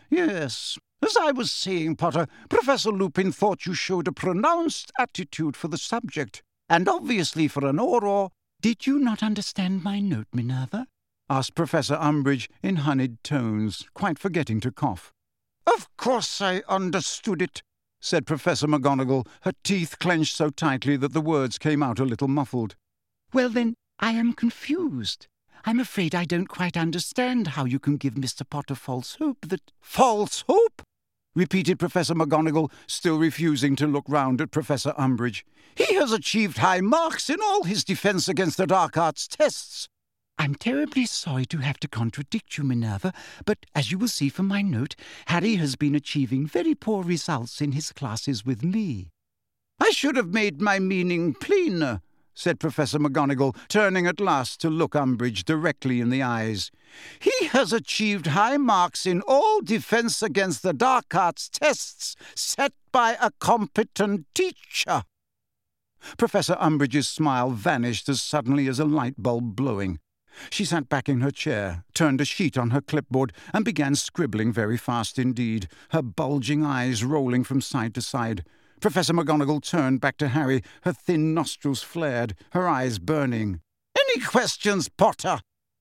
Yes. As I was saying, Potter, Professor Lupin thought you showed a pronounced aptitude for the subject, and obviously for an Auror. Did you not understand my note, Minerva? Asked Professor Umbridge in honeyed tones, quite forgetting to cough. Of course I understood it, said Professor McGonagall, her teeth clenched so tightly that the words came out a little muffled. Well then, I am confused. I'm afraid I don't quite understand how you can give Mr. Potter false hope that— False hope? Repeated Professor McGonagall, still refusing to look round at Professor Umbridge. He has achieved high marks in all his defence against the dark arts tests. I'm terribly sorry to have to contradict you, Minerva, but as you will see from my note, Harry has been achieving very poor results in his classes with me. I should have made my meaning plainer, said Professor McGonagall, turning at last to look Umbridge directly in the eyes. He has achieved high marks in all defence against the dark arts tests set by a competent teacher. Professor Umbridge's smile vanished as suddenly as a light bulb blowing. She sat back in her chair, turned a sheet on her clipboard, and began scribbling very fast indeed, her bulging eyes rolling from side to side. Professor McGonagall turned back to Harry, her thin nostrils flared, her eyes burning. "Any questions, Potter?"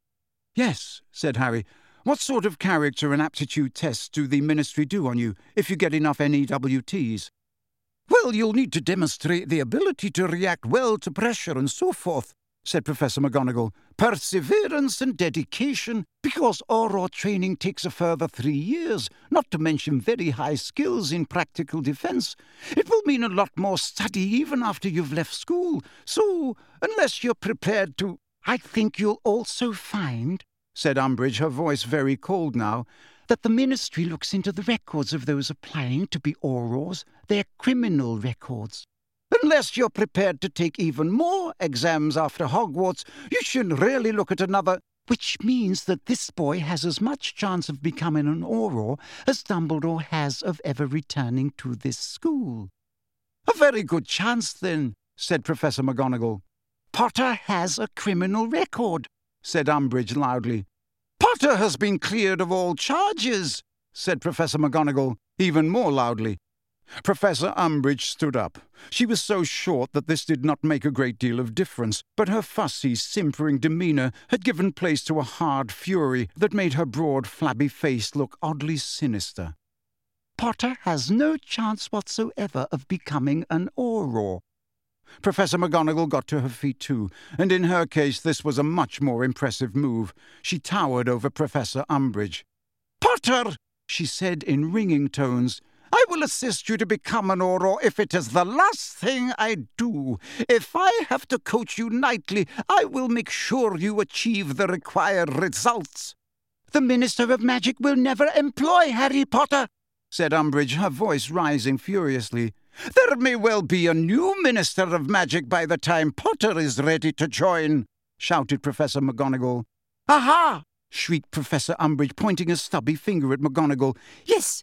"Yes," said Harry. "What sort of character and aptitude tests do the Ministry do on you, if you get enough NEWTs?" "Well, you'll need to demonstrate the ability to react well to pressure and so forth," said Professor McGonagall. "Perseverance and dedication, because Auror training takes a further 3 years, not to mention very high skills in practical defence. It will mean a lot more study even after you've left school. So, unless you're prepared to—" "I think you'll also find," said Umbridge, her voice very cold now, "that the Ministry looks into the records of those applying to be Aurors, their criminal records. Unless you're prepared to take even more exams after Hogwarts, you should really look at another—" "Which means that this boy has as much chance of becoming an Auror as Dumbledore has of ever returning to this school." "A very good chance, then," said Professor McGonagall. "Potter has a criminal record," said Umbridge loudly. "Potter has been cleared of all charges," said Professor McGonagall, even more loudly. Professor Umbridge stood up. She was so short that this did not make a great deal of difference, but her fussy, simpering demeanour had given place to a hard fury that made her broad, flabby face look oddly sinister. "Potter has no chance whatsoever of becoming an Auror." Professor McGonagall got to her feet too, and in her case this was a much more impressive move. She towered over Professor Umbridge. "Potter," she said in ringing tones, "I will assist you to become an Auror if it is the last thing I do. If I have to coach you nightly, I will make sure you achieve the required results." "The Minister of Magic will never employ Harry Potter," said Umbridge, her voice rising furiously. "There may well be a new Minister of Magic by the time Potter is ready to join," shouted Professor McGonagall. "Aha!" shrieked Professor Umbridge, pointing a stubby finger at McGonagall. Yes,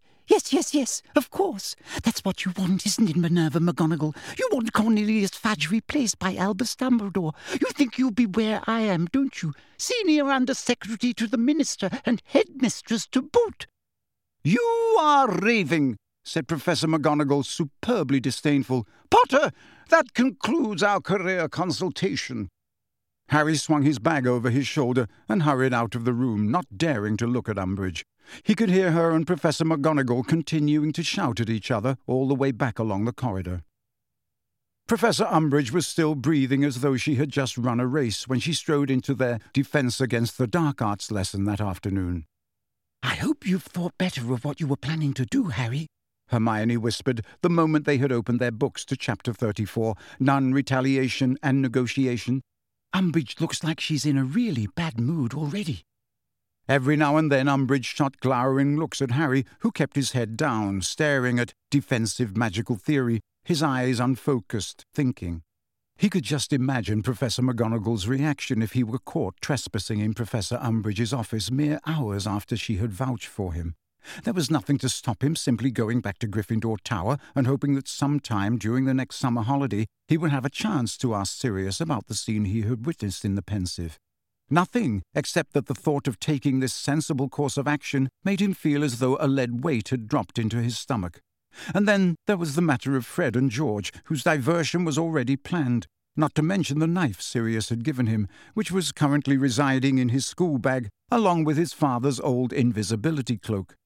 of course. That's what you want, isn't it, Minerva McGonagall? You want Cornelius Fudge replaced by Albus Dumbledore. You think you'll be where I am, don't you? Senior Under-Secretary to the Minister and Headmistress to boot." "You are raving," said Professor McGonagall, superbly disdainful. "Potter, that concludes our career consultation." Harry swung his bag over his shoulder and hurried out of the room, not daring to look at Umbridge. He could hear her and Professor McGonagall continuing to shout at each other all the way back along the corridor. Professor Umbridge was still breathing as though she had just run a race when she strode into their Defence Against the Dark Arts lesson that afternoon. "I hope you've thought better of what you were planning to do, Harry," Hermione whispered the moment they had opened their books to Chapter 34, Non-Retaliation and Negotiation. "Umbridge looks like she's in a really bad mood already." Every now and then Umbridge shot glowering looks at Harry, who kept his head down, staring at defensive magical theory, his eyes unfocused, thinking. He could just imagine Professor McGonagall's reaction if he were caught trespassing in Professor Umbridge's office mere hours after she had vouched for him. There was nothing to stop him simply going back to Gryffindor Tower and hoping that sometime during the next summer holiday he would have a chance to ask Sirius about the scene he had witnessed in the Pensieve. Nothing, except that the thought of taking this sensible course of action made him feel as though a lead weight had dropped into his stomach. And then there was the matter of Fred and George, whose diversion was already planned, not to mention the knife Sirius had given him, which was currently residing in his school bag, along with his father's old invisibility cloak.